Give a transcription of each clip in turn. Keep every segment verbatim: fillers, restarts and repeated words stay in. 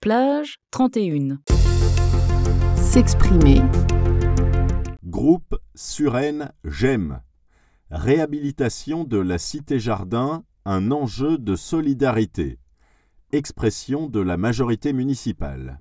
Plage trente et un. S'exprimer. Groupe Suresnes J'aime. Réhabilitation de la Cité-Jardin, un enjeu de solidarité. Expression de la majorité municipale.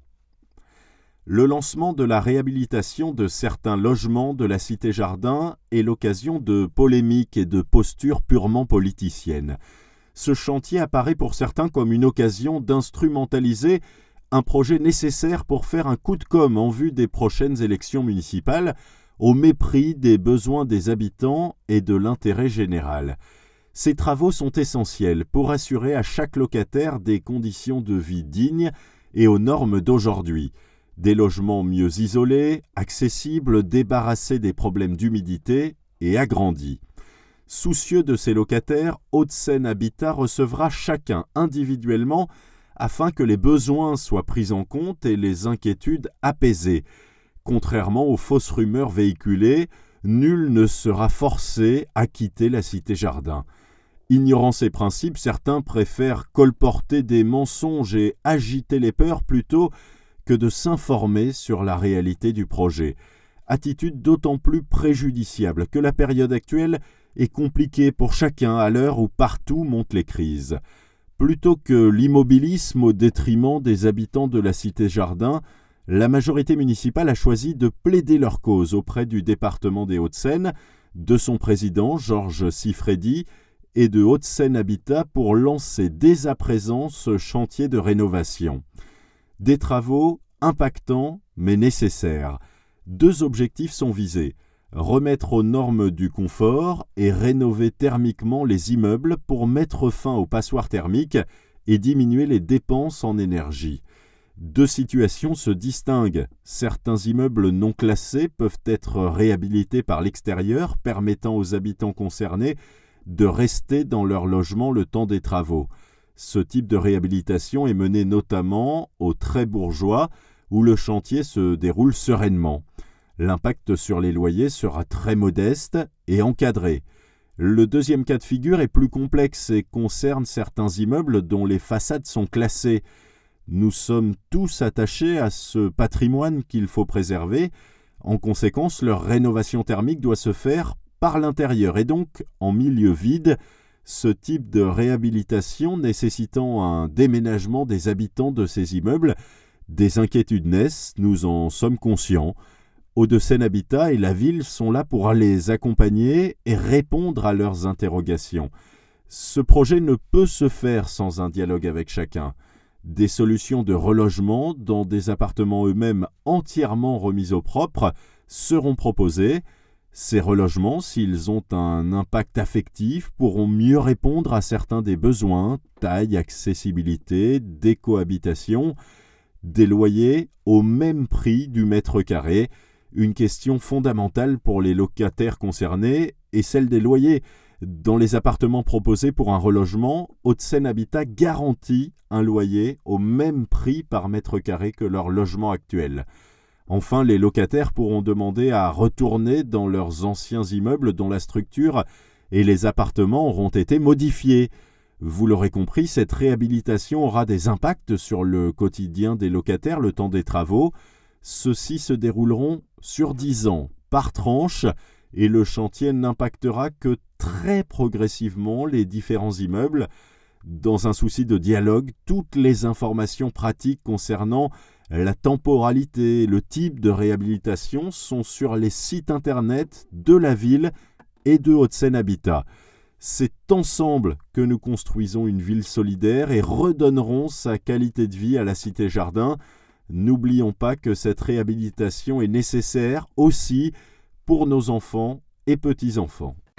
Le lancement de la réhabilitation de certains logements de la Cité-Jardin est l'occasion de polémiques et de postures purement politiciennes. Ce chantier apparaît pour certains comme une occasion d'instrumentaliser un projet nécessaire pour faire un coup de com' en vue des prochaines élections municipales, au mépris des besoins des habitants et de l'intérêt général. Ces travaux sont essentiels pour assurer à chaque locataire des conditions de vie dignes et aux normes d'aujourd'hui. Des logements mieux isolés, accessibles, débarrassés des problèmes d'humidité et agrandis. Soucieux de ses locataires, Hauts-de-Seine Habitat recevra chacun individuellement afin que les besoins soient pris en compte et les inquiétudes apaisées. Contrairement aux fausses rumeurs véhiculées, nul ne sera forcé à quitter la Cité-Jardin. Ignorant ces principes, certains préfèrent colporter des mensonges et agiter les peurs plutôt que de s'informer sur la réalité du projet. Attitude d'autant plus préjudiciable que la période actuelle est compliquée pour chacun à l'heure où partout montent les crises. Plutôt que l'immobilisme au détriment des habitants de la Cité-Jardin, la majorité municipale a choisi de plaider leur cause auprès du département des Hauts-de-Seine, de son président Georges Siffredi et de Hauts-de-Seine Habitat pour lancer dès à présent ce chantier de rénovation. Des travaux impactants mais nécessaires. Deux objectifs sont visés: remettre aux normes du confort et rénover thermiquement les immeubles pour mettre fin aux passoires thermiques et diminuer les dépenses en énergie. Deux situations se distinguent. Certains immeubles non classés peuvent être réhabilités par l'extérieur, permettant aux habitants concernés de rester dans leur logement le temps des travaux. Ce type de réhabilitation est mené notamment au Très-Bourgeois, où le chantier se déroule sereinement. L'impact sur les loyers sera très modeste et encadré. Le deuxième cas de figure est plus complexe et concerne certains immeubles dont les façades sont classées. Nous sommes tous attachés à ce patrimoine qu'il faut préserver. En conséquence, leur rénovation thermique doit se faire par l'intérieur et donc en milieu vide, ce type de réhabilitation nécessitant un déménagement des habitants de ces immeubles. Des inquiétudes naissent, nous en sommes conscients. Hauts-de-Seine Habitat et la ville sont là pour les accompagner et répondre à leurs interrogations. Ce projet ne peut se faire sans un dialogue avec chacun. Des solutions de relogement dans des appartements eux-mêmes entièrement remis au propre seront proposées. Ces relogements, s'ils ont un impact affectif, pourront mieux répondre à certains des besoins, taille, accessibilité, décohabitation, des loyers au même prix du mètre carré. Une question fondamentale pour les locataires concernés est celle des loyers. Dans les appartements proposés pour un relogement, Hauts-de-Seine Habitat garantit un loyer au même prix par mètre carré que leur logement actuel. Enfin, les locataires pourront demander à retourner dans leurs anciens immeubles dont la structure et les appartements auront été modifiés. Vous l'aurez compris, cette réhabilitation aura des impacts sur le quotidien des locataires le temps des travaux. Ceux-ci se dérouleront sur dix ans, par tranche, et le chantier n'impactera que très progressivement les différents immeubles. Dans un souci de dialogue, toutes les informations pratiques concernant la temporalité et le type de réhabilitation sont sur les sites internet de la ville et de Hauts-de-Seine Habitat. C'est ensemble que nous construisons une ville solidaire et redonnerons sa qualité de vie à la Cité-Jardin. N'oublions pas que cette réhabilitation est nécessaire aussi pour nos enfants et petits-enfants.